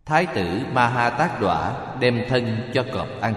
Thái tử Ma Ha Tát Đọa đem thân cho cọp ăn.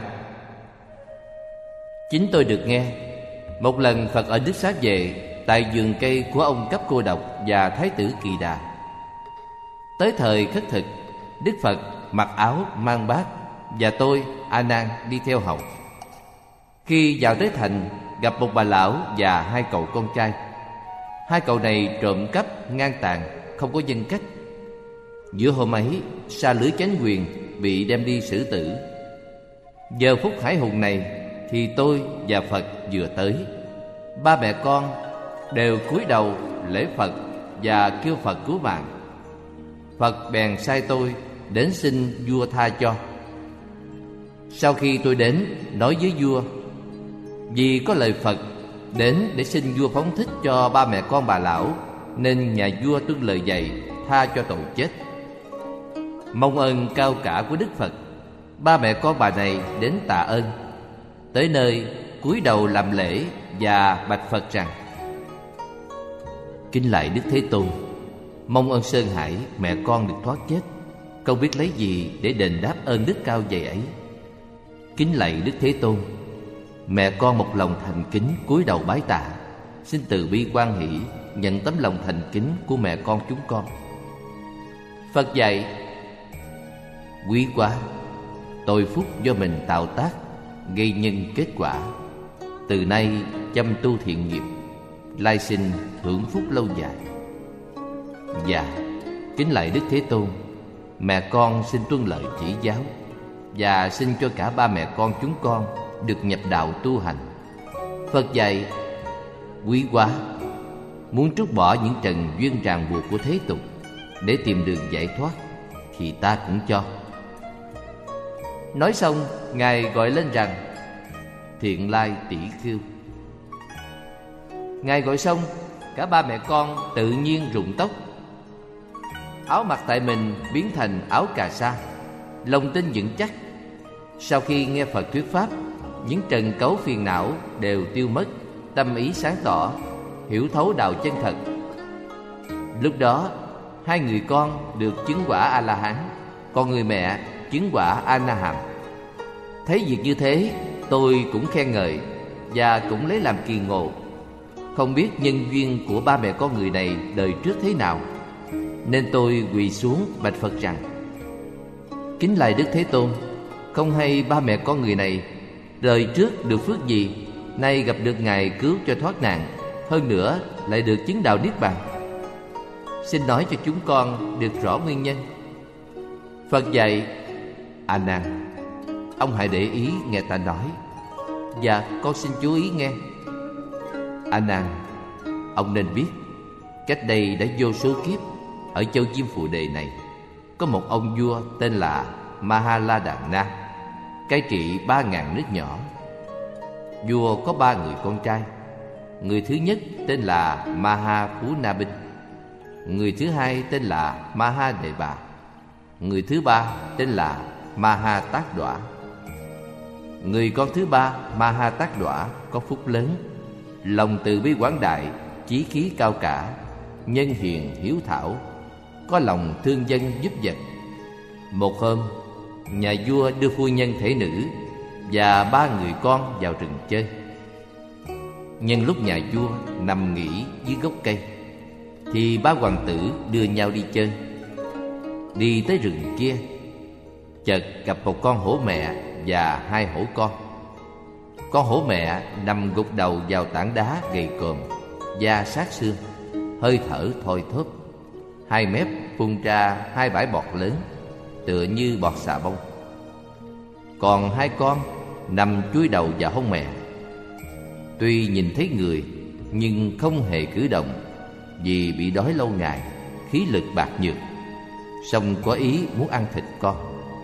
Chính tôi được nghe, một lần Phật ở Đức Xá Vệ, tại vườn cây của ông Cấp Cô Độc và Thái tử Kỳ Đà. Tới thời khất thực, Đức Phật mặc áo mang bát, và tôi, A Nan, đi theo hầu. Khi vào tới thành, gặp một bà lão và hai cậu con trai. Hai cậu này trộm cắp ngang tàn, không có nhân cách. Giữa hôm ấy, sa lưới chánh quyền bị đem đi xử tử. Giờ phút hải hùng này thì tôi và Phật vừa tới. Ba mẹ con đều cúi đầu lễ Phật và kêu Phật cứu mạng. Phật bèn sai tôi đến xin vua tha cho. Sau khi tôi đến nói với vua, vì có lời Phật đến để xin vua phóng thích cho ba mẹ con bà lão, nên nhà vua tuân lời dạy tha cho tội chết. Mong ơn cao cả của Đức Phật, ba mẹ con bà này đến tạ ơn. Tới nơi cúi đầu làm lễ và bạch Phật rằng: kính lạy Đức Thế Tôn, mong ơn Sơn Hải mẹ con được thoát chết, không biết lấy gì để đền đáp ơn đức cao dày ấy. Kính lạy Đức Thế Tôn, mẹ con một lòng thành kính cúi đầu bái tạ, xin từ bi quan hỷ nhận tấm lòng thành kính của mẹ con chúng con. Phật dạy: quý quá, tội phúc do mình tạo tác, gây nhân kết quả. Từ nay chăm tu thiện nghiệp, lai sinh hưởng phúc lâu dài. Dạ, kính lạy Đức Thế Tôn, mẹ con xin tuân lời chỉ giáo, và xin cho cả ba mẹ con chúng con được nhập đạo tu hành. Phật dạy: quý quá, muốn trút bỏ những trần duyên ràng buộc của thế tục để tìm đường giải thoát thì ta cũng cho. Nói xong, Ngài gọi lên rằng: Thiện Lai Tỷ Khưu. Ngài gọi xong, cả ba mẹ con tự nhiên rụng tóc. Áo mặc tại mình biến thành áo cà sa, lòng tin vững chắc. Sau khi nghe Phật thuyết pháp, những trần cấu phiền não đều tiêu mất, tâm ý sáng tỏ, hiểu thấu đạo chân thật. Lúc đó, hai người con được chứng quả A-la-hán, còn người mẹ chứng quả A-na-hàm. Thấy việc như thế, tôi cũng khen ngợi và cũng lấy làm kỳ ngộ. Không biết nhân duyên của ba mẹ con người này đời trước thế nào, nên tôi quỳ xuống bạch Phật rằng: kính lạy Đức Thế Tôn, không hay ba mẹ con người này đời trước được phước gì, nay gặp được Ngài cứu cho thoát nạn, hơn nữa lại được chứng đạo niết bàn. Xin nói cho chúng con được rõ nguyên nhân. Phật dạy: A Nan, ông hãy để ý nghe ta nói. Dạ, con xin chú ý nghe. A Nan, ông nên biết, cách đây đã vô số kiếp, ở châu Diêm Phù Đề này, có một ông vua tên là Mahaladana, cai trị 3.000 nước nhỏ. Vua có 3 người con trai. Người thứ nhất tên là Maha Phú Na Binh, người thứ hai tên là Maha Đề Bà, người thứ ba tên là Maha Tát Đọa. Người con thứ ba, Maha Tát Đọa, có phúc lớn, lòng từ bi quảng đại, chí khí cao cả, nhân hiền hiếu thảo, có lòng thương dân giúp vật. Một hôm, nhà vua đưa phu nhân thể nữ và 3 người con vào rừng chơi. Nhân lúc nhà vua nằm nghỉ dưới gốc cây, thì 3 hoàng tử đưa nhau đi chơi. Đi tới rừng kia, chợt gặp một con hổ mẹ và 2 hổ con. Con hổ mẹ nằm gục đầu vào tảng đá gầy còm, da sát xương, hơi thở thoi thóp, 2 mép phun ra 2 bãi bọt lớn, tựa như bọt xà bông. Còn 2 con nằm chúi đầu vào hông mẹ. Tuy nhìn thấy người, nhưng không hề cử động, vì bị đói lâu ngày, khí lực bạc nhược, song có ý muốn ăn thịt con.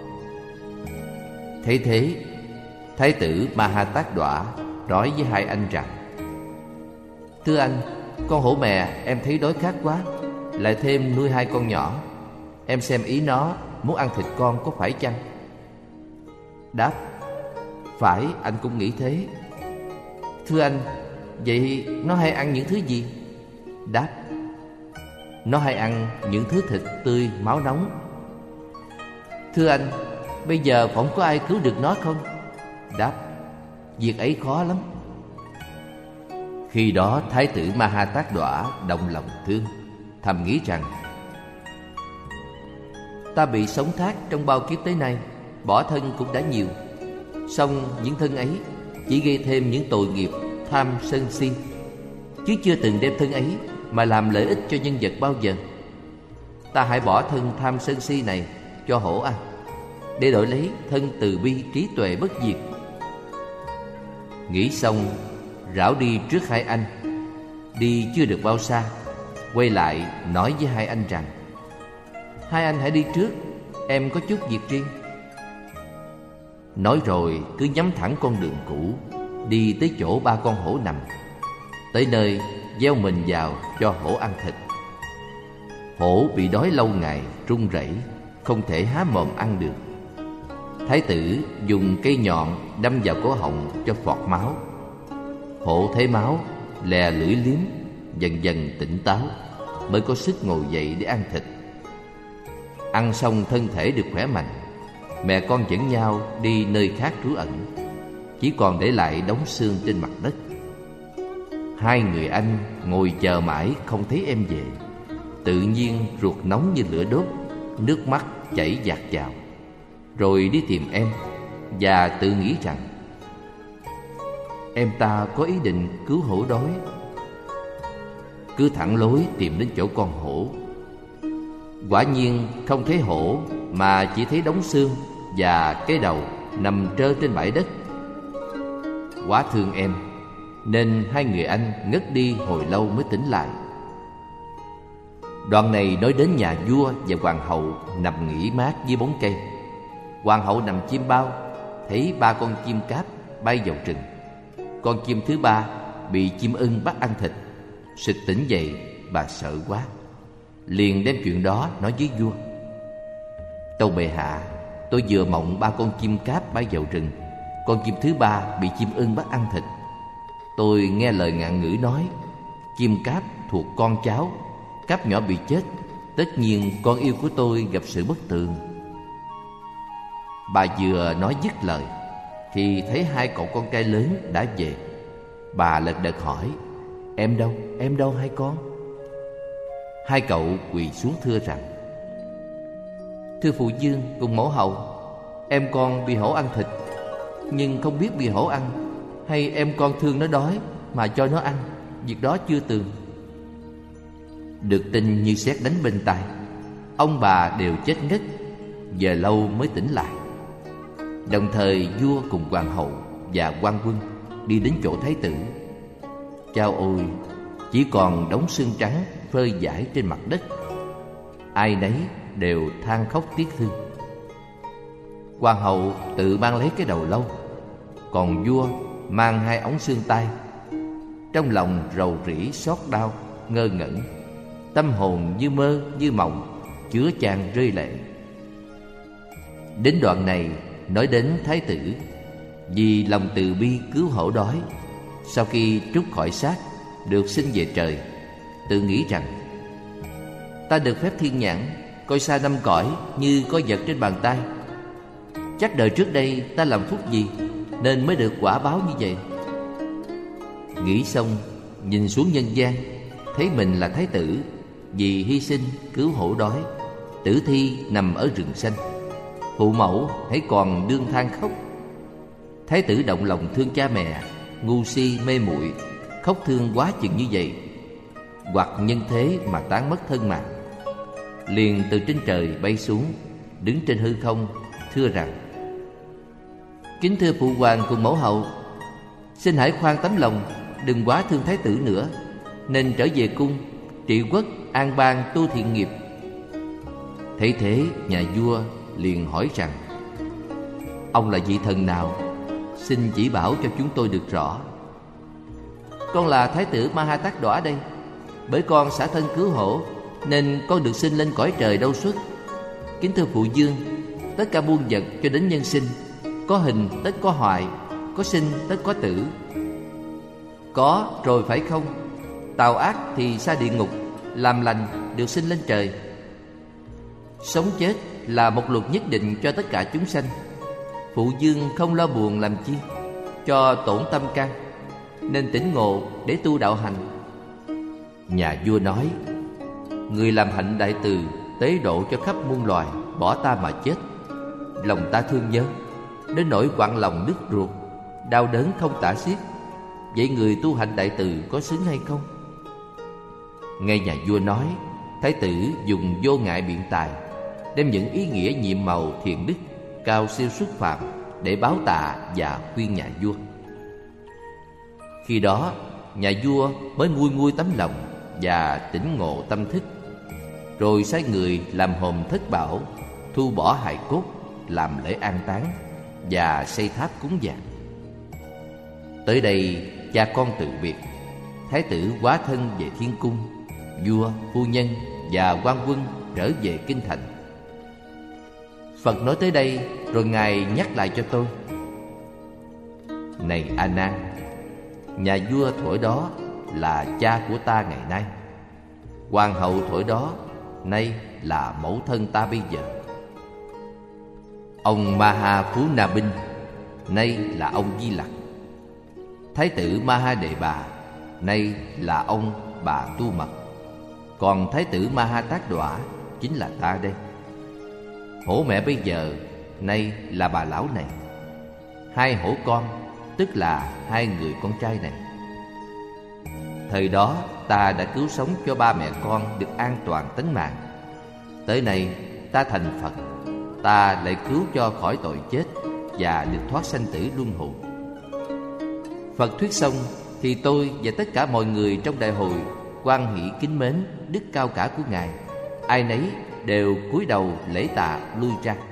Thấy thế, Thái tử Maha Tát Đọa nói với 2 anh rằng: thưa anh, con hổ mẹ em thấy đói khát quá, lại thêm nuôi 2 con nhỏ, em xem ý nó muốn ăn thịt con có phải chăng? Đáp: phải, anh cũng nghĩ thế. Thưa anh, vậy nó hay ăn những thứ gì? Đáp: nó hay ăn những thứ thịt tươi máu nóng. Thưa anh, bây giờ phỏng có ai cứu được nó không? Đáp: Việc ấy khó lắm. Khi đó Thái tử Ma-ha-tát Đọa động lòng thương, thầm nghĩ rằng: Ta bị sống thác trong bao kiếp tới nay, bỏ thân cũng đã nhiều, song những thân ấy chỉ gây thêm những tội nghiệp tham sân si, chứ chưa từng đem thân ấy mà làm lợi ích cho nhân vật bao giờ. Ta hãy bỏ thân tham sân si này cho hổ ăn, để đổi lấy thân từ bi trí tuệ bất diệt. Nghĩ xong, rảo đi trước hai anh. Đi chưa được bao xa, quay lại nói với hai anh rằng: Hai anh hãy đi trước, em có chút việc riêng. Nói rồi cứ nhắm thẳng con đường cũ, đi tới chỗ ba con hổ nằm. Tới nơi gieo mình vào cho hổ ăn thịt. Hổ bị đói lâu ngày, run rẩy, không thể há mồm ăn được. Thái tử dùng cây nhọn đâm vào cổ họng cho phọt máu. Hổ thấy máu, lè lưỡi liếm, dần dần tỉnh táo, mới có sức ngồi dậy để ăn thịt. Ăn xong thân thể được khỏe mạnh, mẹ con dẫn nhau đi nơi khác trú ẩn, chỉ còn để lại đống xương trên mặt đất. Hai người anh ngồi chờ mãi không thấy em về. Tự nhiên ruột nóng như lửa đốt, nước mắt chảy dạt dào. Rồi đi tìm em và tự nghĩ rằng: Em ta có ý định cứu hổ đói. Cứ thẳng lối tìm đến chỗ con hổ. Quả nhiên không thấy hổ, mà chỉ thấy đống xương và cái đầu nằm trơ trên bãi đất. Quá thương em, nên hai người anh ngất đi hồi lâu mới tỉnh lại. Đoạn này nói đến nhà vua và hoàng hậu nằm nghỉ mát dưới bóng cây. Hoàng hậu nằm chiêm bao, thấy ba con chim cáp bay vào rừng. Con chim thứ ba bị chim ưng bắt ăn thịt. Sực tỉnh dậy, bà sợ quá, liền đem chuyện đó nói với vua. Tâu bệ hạ, tôi vừa mộng ba con chim cáp bay vào rừng, con chim thứ ba bị chim ưng bắt ăn thịt. Tôi nghe lời ngạn ngữ nói, chim cáp thuộc con cháu, cáp nhỏ bị chết, tất nhiên con yêu của tôi gặp sự bất tường. Bà vừa nói dứt lời thì thấy hai cậu con trai lớn đã về. Bà lật đật hỏi: Em đâu hai con? Hai cậu quỳ xuống thưa rằng: Thưa phụ vương cùng mẫu hậu, em con bị hổ ăn thịt, nhưng không biết bị hổ ăn hay em con thương nó đói mà cho nó ăn, việc đó chưa tường. Được tin như sét đánh bên tai, ông bà đều chết ngất, giờ lâu mới tỉnh lại. Đồng thời vua cùng hoàng hậu và quan quân đi đến chỗ thái tử. Chao ôi, chỉ còn đống xương trắng phơi rải trên mặt đất. Ai nấy đều than khóc tiếc thương. Hoàng hậu tự mang lấy cái đầu lâu, còn vua mang hai ống xương tay. Trong lòng rầu rĩ xót đau, ngơ ngẩn, tâm hồn như mơ như mộng, chứa chan rơi lệ. Đến đoạn này nói đến thái tử vì lòng từ bi cứu hổ đói, sau khi trút khỏi xác được sinh về trời, tự nghĩ rằng: Ta được phép thiên nhãn, coi xa năm cõi như coi vật trên bàn tay. Chắc đời trước đây ta làm phúc gì nên mới được quả báo như vậy. Nghĩ xong, nhìn xuống nhân gian, thấy mình là thái tử, vì hy sinh cứu hổ đói, tử thi nằm ở rừng xanh. Phụ mẫu hãy còn đương than khóc. Thái tử động lòng thương cha mẹ, ngu si mê muội, khóc thương quá chừng như vậy, hoặc nhân thế mà tán mất thân mạng. Liền từ trên trời bay xuống, đứng trên hư không, thưa rằng: Kính thưa phụ hoàng cùng mẫu hậu, xin hãy khoan tấm lòng, đừng quá thương thái tử nữa, nên trở về cung trị quốc an bang tu thiện nghiệp. Thấy thế, nhà vua liền hỏi rằng: Ông là vị thần nào? Xin chỉ bảo cho chúng tôi được rõ. Con là thái tử Ma-ha-tát Đọa đây. Bởi con xả thân cứu hổ nên con được sinh lên cõi trời đâu xuất. Kính thưa phụ vương, tất cả muôn vật cho đến nhân sinh, có hình tất có hoại, có sinh tất có tử. Có rồi phải không? Tào ác thì xa địa ngục, làm lành được sinh lên trời. Sống chết là một luật nhất định cho tất cả chúng sanh. Phụ dương không lo buồn làm chi, cho tổn tâm can, nên tỉnh ngộ để tu đạo hành. Nhà vua nói: người làm hạnh đại từ, tế độ cho khắp muôn loài, bỏ ta mà chết, lòng ta thương nhớ, đến nỗi quặn lòng nứt ruột, đau đớn không tả xiết. Vậy người tu hạnh đại từ có xứng hay không? Nghe nhà vua nói, thái tử dùng vô ngại biện tài, đem những ý nghĩa nhiệm màu thiện đức cao siêu xuất phạm để báo tạ và khuyên nhà vua. Khi đó nhà vua mới nguôi nguôi tấm lòng và tỉnh ngộ tâm thức, rồi sai người làm hòm thất bảo, thu bỏ hài cốt, làm lễ an táng và xây tháp cúng dường. Tới đây cha con từ biệt, thái tử hóa thân về thiên cung, vua, phu nhân và quan quân trở về kinh thành. Phật nói tới đây rồi Ngài nhắc lại cho tôi: này A Nan, nhà vua thổi đó là cha của ta ngày nay, hoàng hậu thổi đó nay là mẫu thân ta bây giờ. Ông Maha Phú Na Binh nay là ông Di Lặc. Thái tử Maha Đề Bà nay là ông Bà Tu Mật. Còn thái tử Maha Tát Đọa chính là ta đây. Hổ mẹ bây giờ nay là bà lão này. Hai hổ con tức là hai người con trai này. Thời đó ta đã cứu sống cho ba mẹ con được an toàn tính mạng. Tới nay ta thành Phật, ta lại cứu cho khỏi tội chết và được thoát sanh tử luân hồi. Phật thuyết xong thì tôi và tất cả mọi người trong đại hội hoan hỷ kính mến đức cao cả của Ngài. Ai nấy đều cúi đầu lễ tạ lui ra.